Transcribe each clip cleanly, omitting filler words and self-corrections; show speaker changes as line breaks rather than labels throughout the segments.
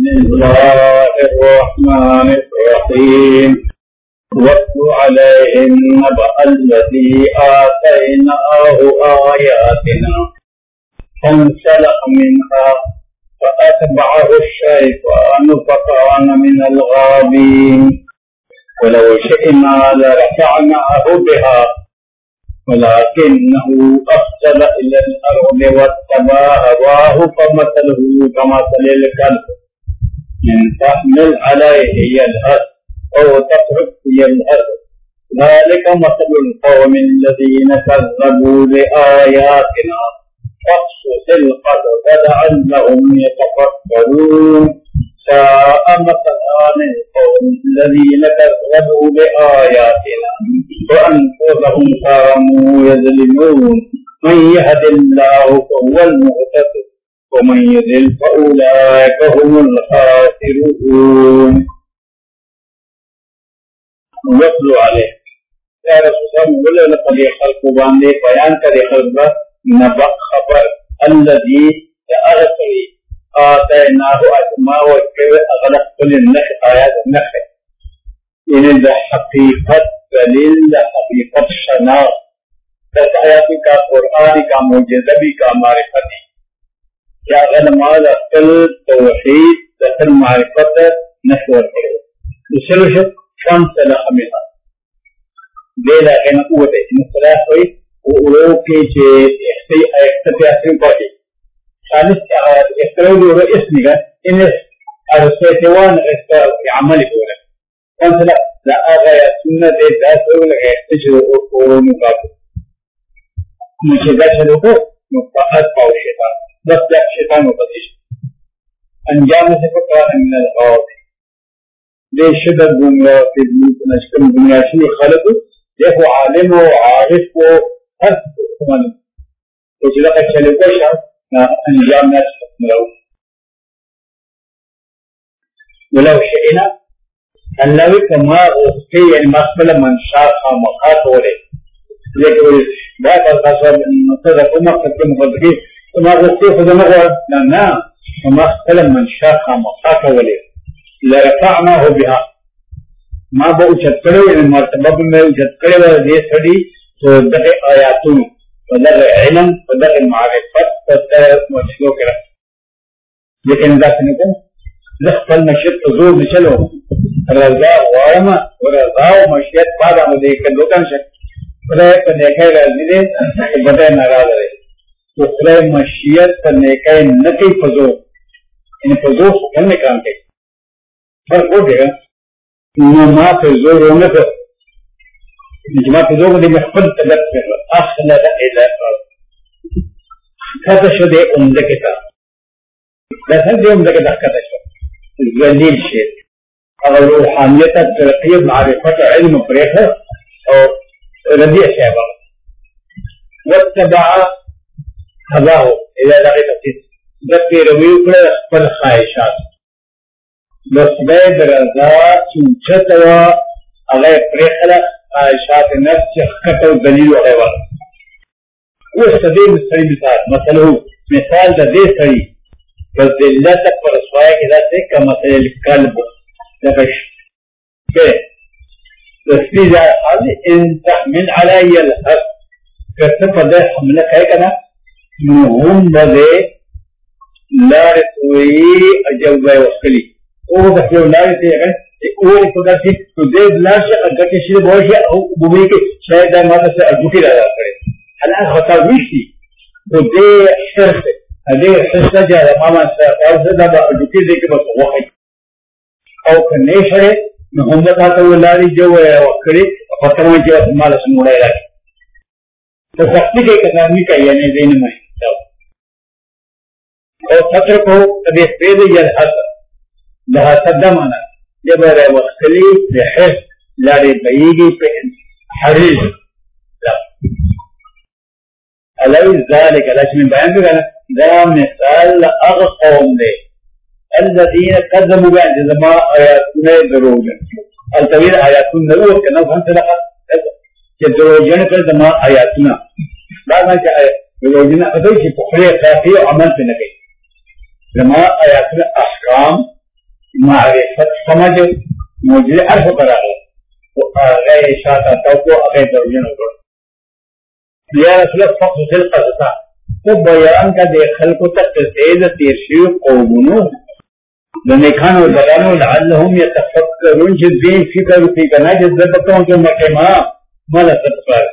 الله الرحمن الرحيم واتل عليهم نبأ الذي آتيناه آياتنا فانسلخ منها فأتبعه الشيطان فكان من الغابين ولو شئنا لرفعناه بها ولكنه أخلد إلى الأرض واتبع هواه فمثله كمثل الكلب إن تحمل عليه يلهث أو تتركه يلهث ذلك مثل القوم الذين كذبوا بآياتنا فاقصص القصص لعلهم يتفكرون ساء مثلا القوم الذين كذبوا بآياتنا وأنفسهم كانوا يظلمون من يهد الله فهو المهتد ومن يضلل فأولئك هم الخاسرون. واتل عليه يا رسول الله لقد خلق باندے بیان کرے خلق نبأ خبر الذي أرسل آتيناه أسماء وكذا أغلق كل النخ آيات النخ إن الحقيقة دلیل حقیقت شناخت دس آیاتی کا قرآن کا معجزہ بھی کا معرفت کیا غلمال اقل توحید دخل معرفت نشور کرے دوسرے شک شان صلاح ملا دیلا کہنا قوت ہے ان صلاح ہوئی وہ کے چھے احساسی احساسی پاٹی خالص احتراؤ جو رئیس نگا ان ارسیتوان عملی بولا کون صلاح لا آغایا سنت داس اول احتجر او مقابل مجھے دا چلو کو مقاعد پاو شیطان بس جا شیطان مقدش انجام سے فکرانا من الغاوت دے شدد گمراہ کے بلوت نشکل گمراشی خلق دیکھو عالم و عارف و ہر سمان تو جلق چلو کو شاہ انجام نشکل ملو ولو شئنا اللہ کما غفتی یعنی مقبل منشاق مقاط ہو رہے لیکن بات القصر مصدق ومقصد كمقدقين وما غفتی خدمه لا ومقبل منشاق مقاط ہو رہے لرفعناه بها ما بأوچت کرو یعنی مرتبہ میں اوچت کرو دے سڑی تو در آیاتون ودر علم ودر معرفت ودر مشکلو کرا لیکن اندہ سنکو لخفل مشید حضور نشلو رضا غارما ورضا و مشید پادا مدے کلوکن شک خدای پر نیکای رازی دے بدای ناراض رہے تو خدای مشید پر نیکای نکی فضو ان فضو کرنے کام کے فرق ہو گیا ما فضو رونے پر جمع فضو مدے میں خود تلت پر اخلد الى کتا شدے امدکتا لسن دے امدکتا کتا شد ذلیل شید اگر روحانیت ترقیب معرفت علم پریخ اور رضی شہبہ واتبع هواه الى لغی تفسیر دکی رویو پر اخبر خواہشات بس بید رضا چونچتوا اگر پریخ خواہشات نفس خطو دلیل و حیوان وہ صدیب سری مثال دا دے سری بس دلت پر رسوائے کے ذات کا مثل القلب نفش کہ تسبیح حال ان تحمل علی الحق کسب دے حملہ ہے کنا نهم بدے لارتوی اجوب وصلی او دخلو لارتی ہے او خدا سے تو دے لاش اگر کے شری بہت ہے او بوئی کے شاید ماتا سے اگوٹی رہا کرے حالا خطا ویسی تو دے شرف دے حصہ جا ماما سے او سے دا اگوٹی دے کے بس وقت او کنه شره محمد آتا وہ لاری جو وکری فترمان کی وقت مالا سنوڑا لاری تو سختی کے کسانی کا یعنی دین میں اور فتر کو تبی پید یلحظ لہا صدہ مانا جب رہ وقتلی بحث لاری بیگی پہ حریض علی ذالک علیہ من بیان بگانا دا مثال اغقوم دے الذين كذبوا بعد ما آياتنا دروجا الطويل آياتنا دروجا كنا فهمت لك دروجا كذا ما آياتنا بعد ما جاء دروجا أدوش بخير خافية وعمل في نبي لما آياتنا أحكام معرفت سمجھ مجھے عرف کرا ہے تو آگئے شاعتا تو کو آگئے درجن ہو گئے یا رسول اللہ فقص القصص تو بیان کا دے خلق تک تزید تیرشی قومونو لنکھان و دلانو لعلہم یتفکرون جدین فکر فی کنا جدتوں کے مکمہ ملکت پر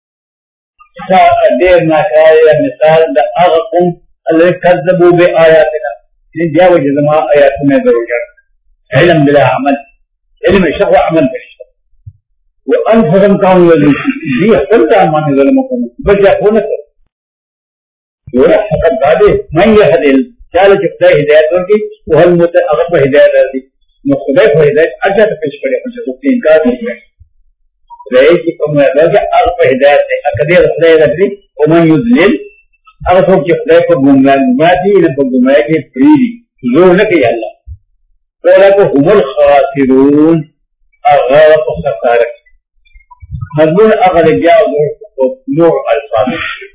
دیر ناکایا مثال دا اغقم اللي كذبوا بآياتنا جاوز ما آياتنا درجة علم بلا عمل علم الشهوة عمل بالشهوة وأنفسهم كانوا يظلمون كل ما ظلمكم بل يكون فقط بعده من يهدي قال جبت هداية ورقي وهل أغفى هداية ذي مختلف هداية أجل تفش فريق مشهدين كاتب رأيكم هذا أغفى هداية أكدير هداية ذي ومن يذلل اغسو کی خدای کو گمراہی نہ کو گمراہی کی فری زور نہ کہ اللہ اولا کو هم الخاسرون اغرق خسارہ مضمون اغل جاء نوع الفاظ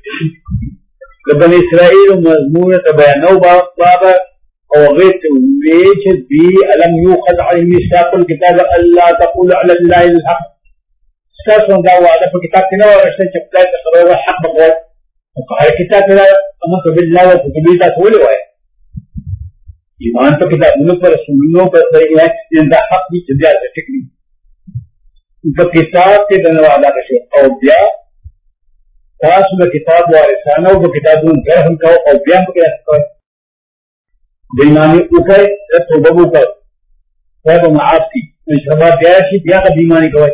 لبن اسرائیل مضمون تبینو بابا او غیت ویچ بی علم یوخذ علی ميثاق الكتاب الا تقول على الله الحق ساسون دعوا على كتاب تنوى رشد چپتا تقرر حق بقول وقال کتاب میرا امن تو باللہ و کتبی کا تھوڑے ہوئے ایمان تو کتاب انہوں پر سنوں پر صحیح ہے جنہا حق بھی چندیا سے ٹھیک نہیں تو کتاب کے دنوادہ کا شو اوبیا تاس میں کتاب وارثانہ و کتاب ان گھر ہم کہو اوبیا کو کیا سکتا ہے بیمانی اوپر رسو ببو پر صاحب معاف کی شباب دیاشی بیا کا بیمانی کوئی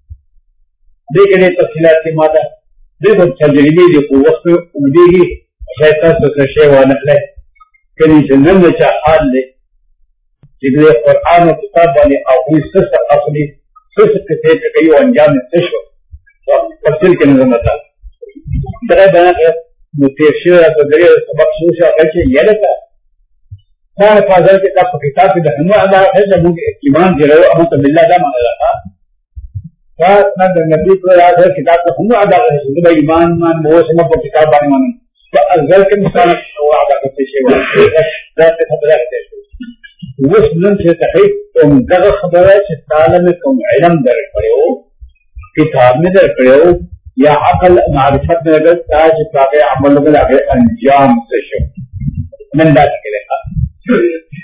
دیکھنے تفصیلات کی مادہ دیکھو تجربی دیکھو وقت امیدی شیطان سے شیوہ نکلے کنی سے نم چاہ حال لے جگلے قرآن و کتاب والے آخوی سس اصلی سس کسی تکیو انجام سشو تفصیل کے نظر مطا درہ بنا کہ متیر شیر تو دریو سبق سوشا خیچے یہ لکا سان فاضل کتاب کی دہنو اللہ خیچے مونگ ایمان جلو امت باللہ دا مانا لکا فاتنا در نبی کو یاد ہے کتاب کا ہم ادا کرے ہیں کہ ایمان مان وہ سب کو کتاب بانے مانیں تو ازل کے مثال وہ ادا کرتے ہیں ذات خبر ہے وہ سنن سے تحقیق تم دغ خبر ہے کہ تعالی میں تم علم در پڑے ہو کتاب میں در پڑے ہو یا عقل معرفت میں اگر تاج باقی عمل میں لگے انجام سے شو من بات کے لئے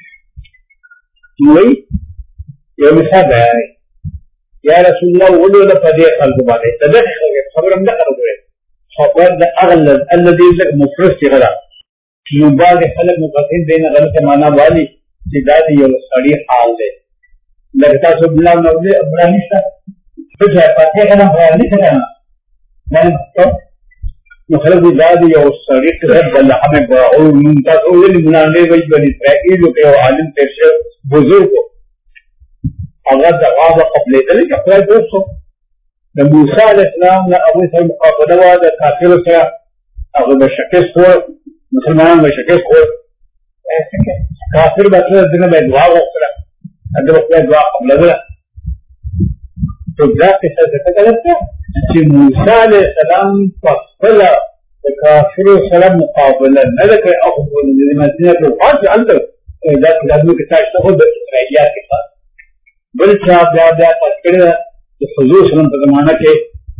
وہی یہ مثال بیان ہے یا رسول اللہ ولو لفظی خلق بانے تدخ خبر ہم نقل ہوئے خبر دا اغلب الذي لك مفرس کی غلا نباغ خلق مقصد دینا غلط معنی والی سدادی اور صریح حال دے لگتا سب اللہ نوزے ابراہیشتا کچھ ہے فاتحہ کا نام خیال نہیں کرنا میں مخلق سدادی اور صریح رب اللہ ہمیں براؤ منتاز اولی منانے وی بنی اسرائیل کہ وہ عالم تیرشے بزرگ کو اگر دعواب قبل ذلك اقوال دوستو موسیٰ علیہ السلام نے ابو اسلام مقابلہ دا کافر سے اگر بشکس ہو مسلمان بشکس ہو کافر بطلع دنہ میں دعا وقت رہا اگر وقت دعا قبل ذلك تو ذات کے ساتھ دیکھتا لگتا ہے کہ موسیٰ علیہ السلام فصلہ کافر السلام مقابلہ نہ رکھے اخبر مدینہ کو خاص عنده ذات کے لازموں کے ساتھ تخد اسرائیلیات کے ساتھ بل صاحب یاد ہے تذکرہ حضور صلی اللہ علیہ وسلم زمانہ کے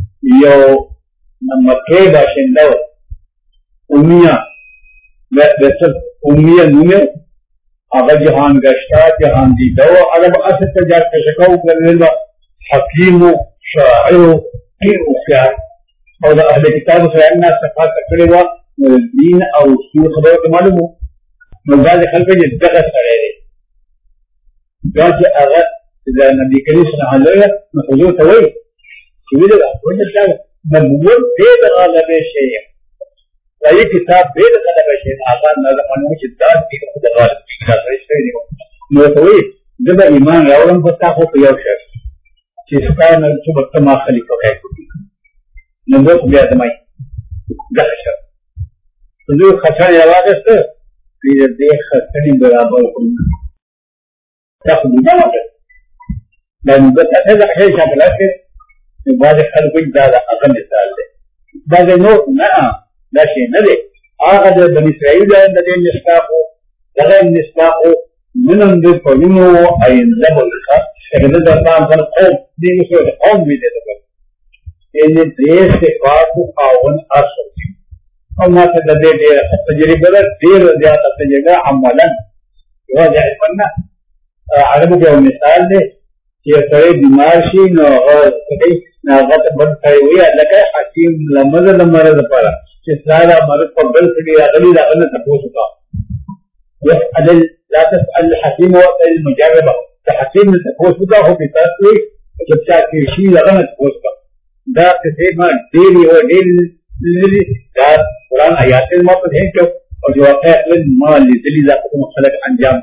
یو مکہ باشندہ امیہ ویسل امیہ نومے اگر جہان گشتا جہان دیدہ اگر اصل تجار کشکاو کرنے لگا حکیم و شاعر و پیر اختیار اور اہل کتاب سرائنہ صفحات تکڑے ہوا دین اور سور خبر کو معلوم ہو مزاج خلقہ جس دقت کرے رہے جانچہ اگر اذا نبی کریم صلی اللہ علیہ وسلم حضور توئی شوی لگا وجہ کیا نبوت بید غالب شیئے وہی کتاب بید غالب شیئے آقا نظر منوچ داد کی خود غالب کتاب رشتے نہیں ہو نبوت توئی جب ایمان راولم بستا ہو پیو شخص چیسکا نبوت بکتا ما خلیفہ کہے کتی نبوت بیادمائی دخ شخص حضور خسان یواز است پھر دیکھ خسانی برابر ہوئی تخبو جمع کر لأن بس هذا شيء شامل بعض الخلق هذا أقل مثال له بعض النور لا شيء نلي آغد بني إسرائيل الذين نسلاقوا لغير نسلاقوا منهم بفرمو أين ذهب لك إذا دفعان فالقوم دي مسؤول قوم بيدي دفعان إن دير صفات قاون أصل وما تدري دير تجربة دير زيادة تجربة عملا يواجه الفنة عربو جو مثال دي يسوي دماشي ناغت بدخيوية لك حكيم لمرض پارا چسلالا مرض قبل سكي أغلي لأغلي تقوسك يسأل لا تسأل الحكيم وقت المجربة الحكيم تقوسك هو بتاسوي وجبتا كيشي لأغلي تقوسك دا تسيما ديري هو ديري دا قرآن آيات الموقف هنكو وجو واقع ما لدلي ذاكت مخلق انجام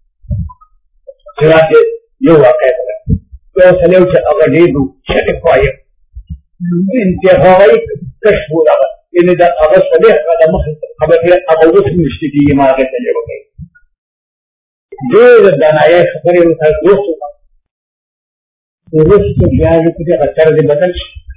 خلاك يو واقع تو سليو چه اغليدو شكف وايا انتهائي كشفو لغا إن دا أغا صديح هذا مخلص قبل أغوث مشتكي ما غير تجربه كي دير الدانايا خبري مثال روسو جاهز كده أثر دي بدلش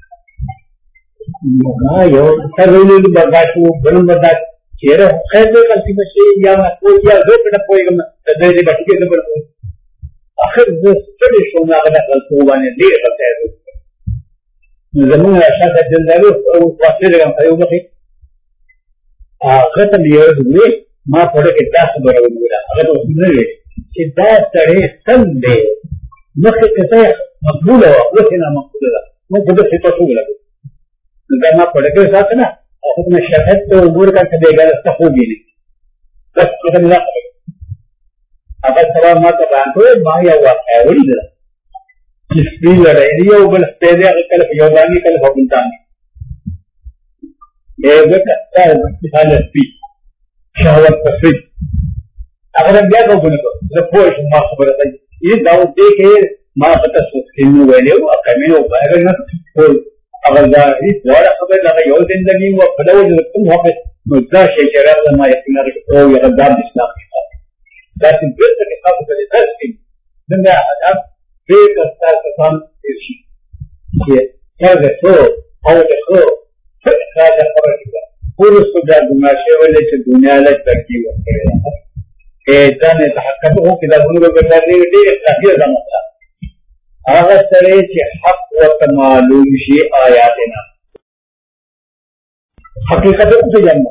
مغايو ترولي برداشو بلن برداش چهره خیر دے غلطی بشي یا کوئی یا زه په کوئی کوم د دې بچی کې زبر اخر زه ستړي شوم هغه د غلطو باندې ډیر غلطه ده زمونږ شاته جندالو او واسره کوم یو مخې هغه ته یو دې ما په دې تاسو برابر هغه ته وسنه چې دا سره سم دی مخې ته مقبوله او وسنه مقبوله مو په دې څه تاسو ویل دا ما په دې ساتنه اخذنا شهدت امور کا کبھی غلط تخوگی نہیں بس ختم نہ کرے اگر سوال ما تو بانتو ما یا واقع ولی دا جس بھی لڑائی ہے وہ بل پیدے کل یودانی کل بنتانی یہ وقت ہے مثال اسپی شہوت تفرید اگر ہم کیا کو بنے کو رپورٹ ما خبر ہے یہ داؤ دے کے ما پتہ سکین ویلے وہ کمی ہو پائے گا نہ اگر دا هیڅ وړه خبره لکه یو زندگی و په ډول د کوم وخت نو دا شی چې راغله ما یقین لري او یو غدار د اسلام کتاب دا چې بیرته کتاب په دې تاسو کې څنګه ادب دې کار کسان شي چې هغه څو او د خو فکر دا خبره ده پوره څه د ماشه ولې چې دنیا له ترکیب کړي دا نه تحقق هو کې دا موږ په دې ډېر تاثیر ده هغه سره چې حق او معلوم شي آیاتنا حقیقت ته جنه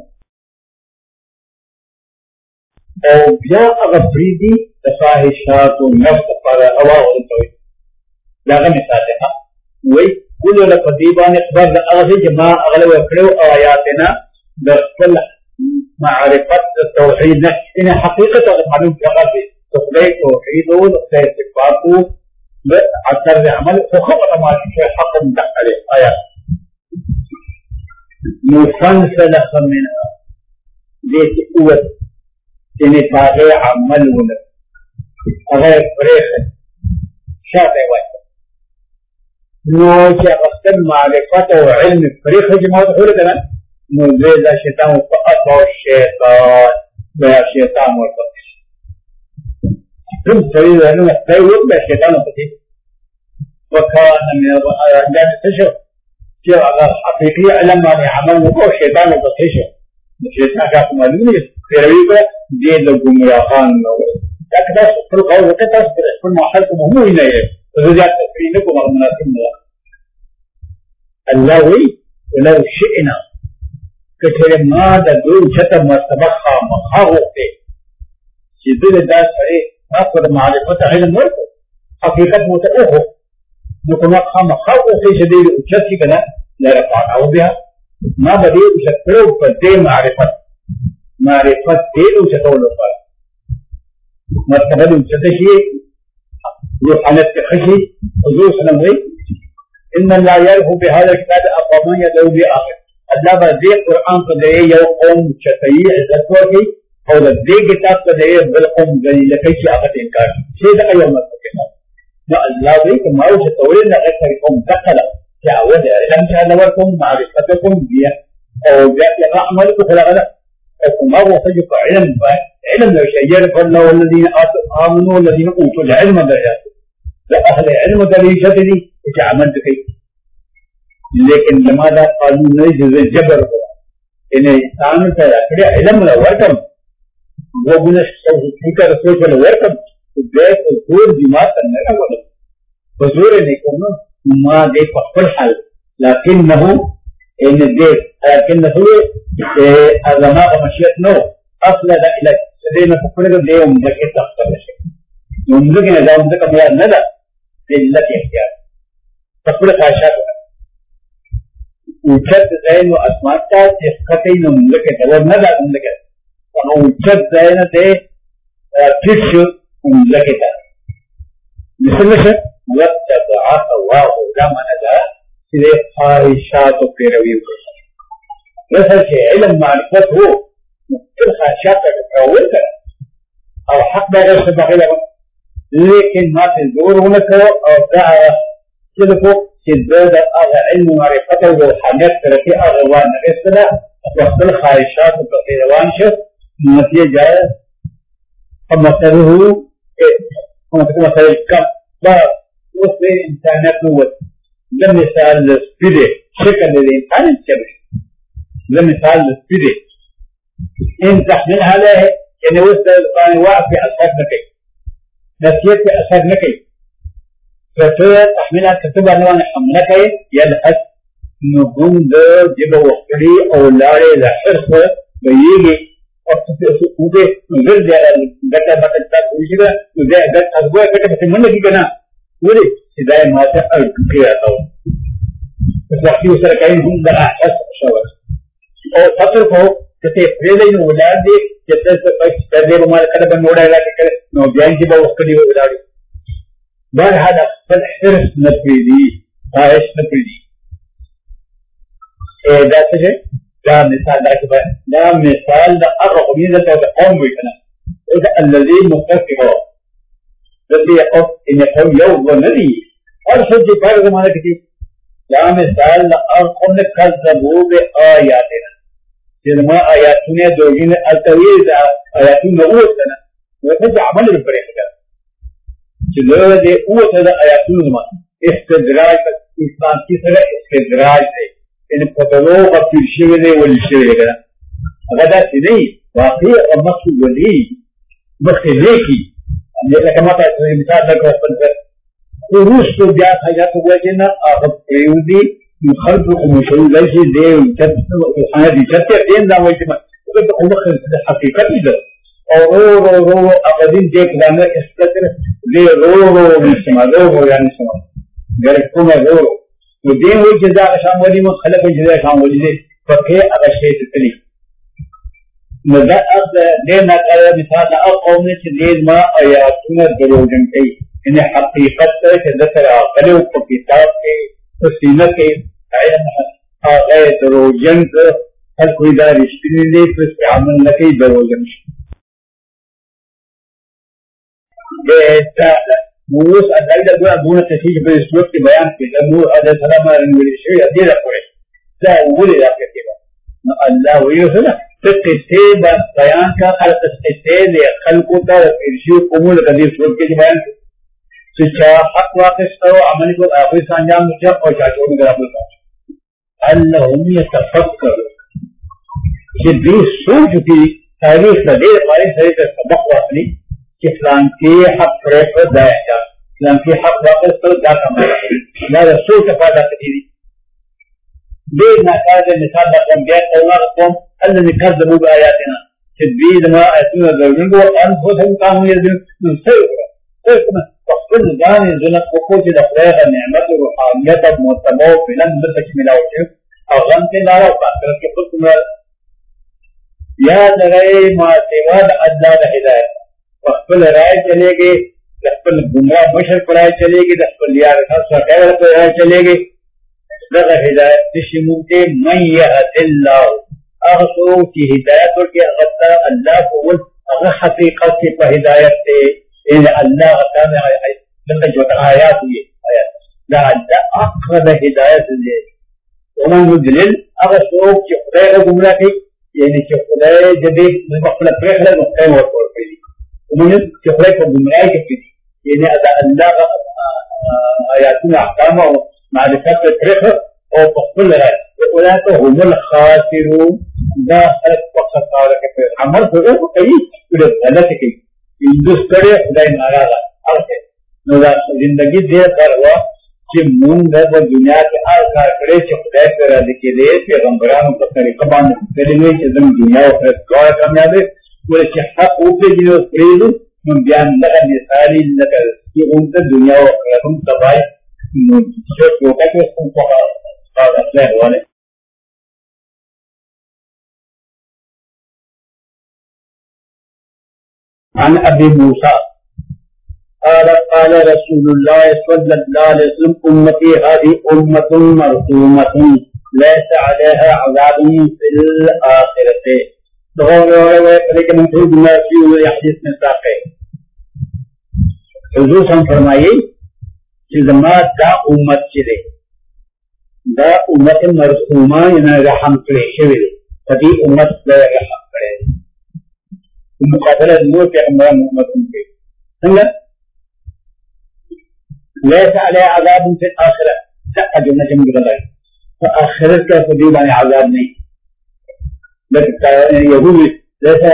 او بیا هغه بریدي د فاحشات او نفس پر هوا ورته دا مثال ده وای ګولو له پدیبان خبر د هغه چې ما اغلب کړو آیاتنا د خپل معرفت توحید نه ان حقیقت معلوم کړه توحید او صفات اثر عمل خبر ما في حق مدخل آيات مفنسلخ منها ليس قوة إن باغي عمل ولا غير فريخ شاطئ واحد نوجه غسل معرفة وعلم فريخ جماعة حولة كمان نوزيد الشيطان فأطع الشيطان بها الشيطان والبطش ثم سيد أنه يقول الشيطان والبطش وكان من الأجانب تشعر في حقيقي علم ما يعمل وهو الشيطان والبطش الشيطان كان معلومة في رويبة جيد الجمراخان لكن تصبر قول وكتصبر كل ما حلتم هو إليه رجعت تفرينكم المناسب اللوي ولو شئنا كثير ما دون شتم واستبخى مخاوفه شديد الداس فريق أفضل معرفة علم ورده حقيقة متأخه نكون مخاوفه شديد وشتي كذا لا رفعنا بها ما بديه وشكله فديه معرفة ديه وشكله فرق مرتبة وشتشي روحانية خشي حضور سلام وي إن الله يعرف بهذا الكتاب أقوام يدعو بآخر الله بذي قرآن قدره يو قوم شتعي عزت ورقي او دې کتاب ته دې بل قوم غني لکه چې هغه انکار شي دا یو مطلب نو الله دې کومه چې تورې نه اکثر قوم دخله چې اول علم چې الله ورکوم معرفتكم بیا او بیا عملكم فلا کومه وصف علم لو شيء يعرف الله والذين آمنوا والذين اوتوا العلم درجات لأهل علم درجات دي چې عمل کوي لیکن لماذا قانون نه جبر ان انسان ته علم لا ورکم وابن فكر رسول الله وركب بداية الزور دماء تنرى ولد فزور لكم ما دي فقر حل لكنه إن الدير لكنه أزماء مشيئة نو أصل ذا إلى سيدنا فقر دي ومدك تختار شيء ومدك إذا ومدك بيان ندى لله اختيار فقر خاشات وجد زين وأسماء تسقطين ومدك ومدى ومدك وجد زين ده تفش ومدك مثل واتبع الله لما ندى سيدي خاشات في روي مثل شيء علم معرفته كل خاشات تتعود أو حق بغير سبق له لكن ما تزور هناك أو دعوة سلفه شداد أغا علم معرفته وحاجات تركي أغا وانا إسلا وقت الخائشات وقتلوان شف نتيجة فمثله مثل الكم وصل إنسانات نوت لمثال السبيدي شكل الإنسان الشبه لمثال السبيدي إن تحمل عليه يعني وصل القانواء في أسفل نكي نسيت في أسفل نكي فتوى تحملها كتبها نوان حملكي يلحس نقوم دو جبه وقتلي أو لاري لحرص بيجي وقت في أسفل نغير جاء البتا بطلتاك ويجبه وزي أدت أسبوع كتا بسمنا كي كنا ولي سداية ماسة أرقية أو بس وقتي وسرقين هم در أحساس أشوار أو تصرفه كتير فريدين ولاد دي جتر سرده بمال كتبا نوڑا إلا كتر نو بيان جبه وقتلي ولاري بار هذا فالحرص نفيدي خواهش نفيدي دا سجه دا مثال دا كبه دا مثال دا أرقمين دا تقوم بيكنا الذي مختفه الذي يقف إن يقوم يوم ونذي أرسل جفار زمانة كتير دا مثال دا أرقم كذبوا بآياتنا جنما آياتنا دوجين التويز آياتنا نغوثنا وفد عمل بالبريخ چلو دے اوہ تھا آیاتون زمان استدراج انسان کی طرح استدراج دے یعنی پتلو کا پرشیوے دے ولی شیوے گنا اگر دا سی نہیں واقعی اور مقصود ولی مختلے کی لیکن کماتا ہے مثال لگا اپن کر روس کو بیات حاجات ہوا جنا آخر پریودی مخلق کو مشہور لیسی دے خانہ دی چرتے دین دا ویسی اگر تو مخلق حقیقت نہیں در اور اقدیم دیکھ لانا اس قدر لے رو نسمع رو يعني نسمع قالكم رو ودين وجزاء شام ولي من خلق الجزاء شام ولي فكي أغشيت التلي ماذا لنا قال مثال أقوم نتدين ما آياتنا دروجن كي إن حقيقة تذكر عقله وكتاب كي تسليمة كي علم آغاية دروجن هل کوئی دار اشتنی لے پس عمل لکی دروجن موس أدعي دون دون تسيج بالسلوك بيان في الأمور هذا سلام على الشيء أدير أقوله لا ولي لا كتيبا الله ويوصله تكتيب بيان كخلق تكتيب لخلقك وإرشيو قمول قدير سلوك بيان سچا حق واقع استو عملي کو آخری سانجام مجھا اور چاچوں میں گراب لگا اللہم يتفکر یہ بھی سوچ کی تاریخ لدیر قائم سریت سبق واقعی کہ فلان کی حق فریق دائع جا فلان کی حق واقع استو جا کمائی لا رسول تفادہ قدیری دیر ناکاد مثال لکم بیت قوما قوم الذي كذبوا بآياتنا تدبيد ما آياتنا ذرمين وأنفسهم كانوا يردون سيئرا فقل ذان زنك وقوت الأخلاق النعمة الروحانية المرتبة في لن نبتك ملاوشف أغنت نارا وقاتلت كفلت نارا يا نغي ما سواد أدلال هداية فقل رائع چلے گئے لقل گمراہ مشرق رائع چلے گئے لقل یار خاصة خیرت رائع چلے گئے لغا ہدایت تشموتے من يهد الله اغسرو کی ہدایت اور کی اغسر اللہ کو اغا حقیقت کی پا ہدایت تے ان اللہ تعالی لغا جو آیات ہوئی آیات لا اللہ اقرد ہدایت لے ومن مدلل اغسرو کی خدای گمراہ کی یعنی کہ خدای جدید مقبل پریخلہ مقیم ورکور پیلی ومن کی خدای کو گمراہ کی پیلی یعنی اللہ آیاتنا احکامہ معرفت الفرق او بقول لها اولئك هم الخاسرون دا خلق وقت کاوله کې په عمل خو کوي چې غلط کوي هندوس کړي خدای ناراضه هغه نو دا زندگی دې کاروا چې مونږ د دنیا کې هر کار کړی چې خدای پر راضي کېدی پیغمبرانو په طریقه باندې کړی چې زموږ دنیا او آخرت ټول کامیابه ولې چې حق وپېژنو او پرېږدو نو بیا دغه مثالي لکه چې موږ د دنیا او آخرت هم تباه نو چې ټوکه کې کوم په اصله روانه. عن ابي موسى قال رسول الله صلى الله عليه وسلم امتي هذه امه مرحومه ليس عليها عذاب في الاخره. لیکن ما في حديث میں ساقے حضور صلی اللہ فرمائیے کہ زما دا امت چلے دا امت مرحومه یعنی رحم کړي شوی دی امت دا رحم کړي مقابله نور پیغمبران امت کې څنګه ليس عليه عذاب في الاخره لا جنة مقدار فاخرت کا فدی باندې عذاب نہیں لكن يقول ليس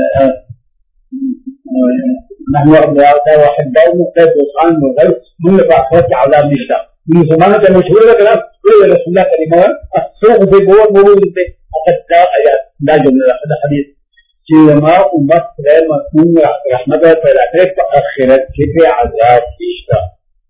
نحن وحدهم مختلف وصعان وغير من فاخرت عذاب نشتا من زمانه مشهور لك كل رسول الله كلمه سوق في بور موجود اقد لا جمله هذا حديث ما امت غير مفهوم رحمت فالاخرت فاخرت في عذاب نشتا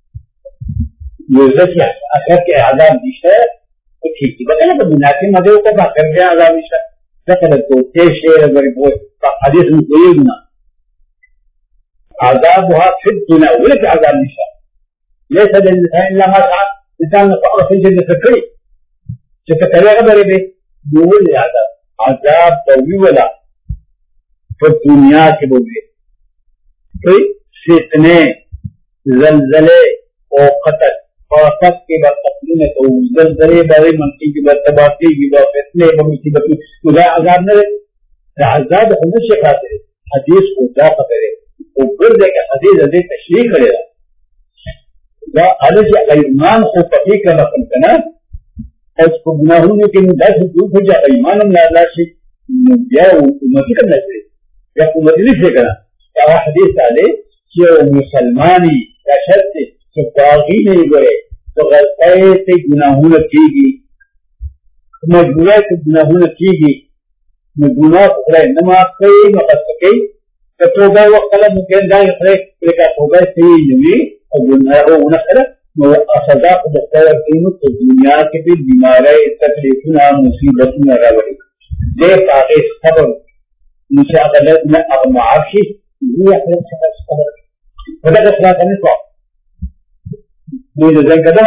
يوزف اخرت کے عذاب نشتا تو ٹھیک ہے بتا نا دنیا کے مزے کو باخر کے عذاب نشتا دخل الكوتي شيء غير حديث مقيمنا عذابها في الدنيا ولك عذاب النساء ليس للنساء الا ما سعى انسان فقر في الجنه فكري شفتري غبر به يقول العذاب عذاب طويل ولا في الدنيا كبوبه في فتنه زلزلے اور قتل فقط کے بعد تقلیم کو زلزلے بارے منقی کی بعد تباہی کی بعد فتنے بمصیبت خدا عذاب نہ عذاب ہمیشہ خاطر حدیث کو ذا خطر ہے وہ پھر دے کہ حدیث ادے تشریح کرے گا ذا الج ایمان کو پتی کا رقم کنا اس کو گناہوں کے دس دور ہو جائے ایمان میں اللہ سے یا امتی کرنا چاہیے یا امتی سے کرنا کیا حدیث آلے کہ مسلمانی یا شرط تو باغی نہیں گئے تو غلطے سے گناہوں کی گی مجبورہ سے گناہوں کی گی گناہ خدا نماز کئی مقصد کئی تو توبہ وقت طلب ممکن دائیں خدا لکا توبہ سے نمی اور گناہ ہو نخرہ سزا کو دختر قیمت تو دنیا کے بھی بیمارے تکلیفنا مصیبتنا روڑی دے پاگے صبر مشاغلت میں اب معاشی یہ اپنے صبر خدا کا صلاح کرنے کو زن قدم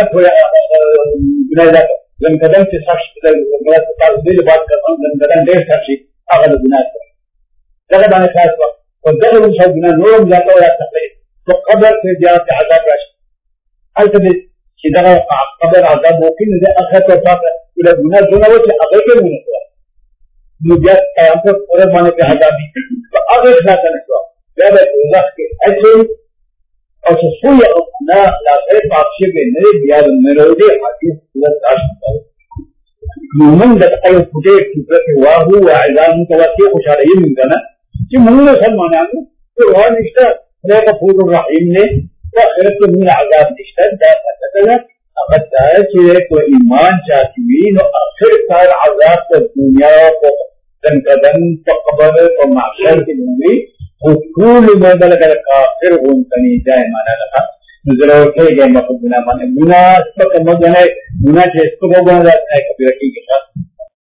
زن قدم سے سخش دل بات کرتا ہوں زن قدم دیر سخشی اغل گناہ کرتا جگہ بانے خاص وقت اور جگہ ان شاء گناہ نورم جاتا ہو یا تقلید تو قبر سے زیادہ سے عذاب راشد البته چې دغه قبر عذاب وکړي نو د آخرت په پاکه د ګناه جوړه و چې هغه کې ونه کړه نو بیا قیامت پر باندې په عذاب دي په هغه ځای نه شو بیا د دوزخ کې اجل او چې سوی او نه لا غیر پاکشي به نه بیا د مرودي حدیث لږ نو موږ د ایو پټه چې واهو وعظام متوسي خوشاله یې موږ نه چې موږ مسلمانانو قرآن نشته خدای غفور رحیم نه آخرت کو من عذاب نشتن دا فتدنا اقد دائر چیزے کو ایمان چاہتوین و آخر کار عذاب کو دنیا کو دن قبر و معشر کی دنگی خود کول مدل کر کافر غنطنی جائے مانا لگا نظر اٹھے گئے مقود گناہ مانے گناہ اس پر مدنے گناہ چیز کو گناہ ہے کبھی رکھی کے ساتھ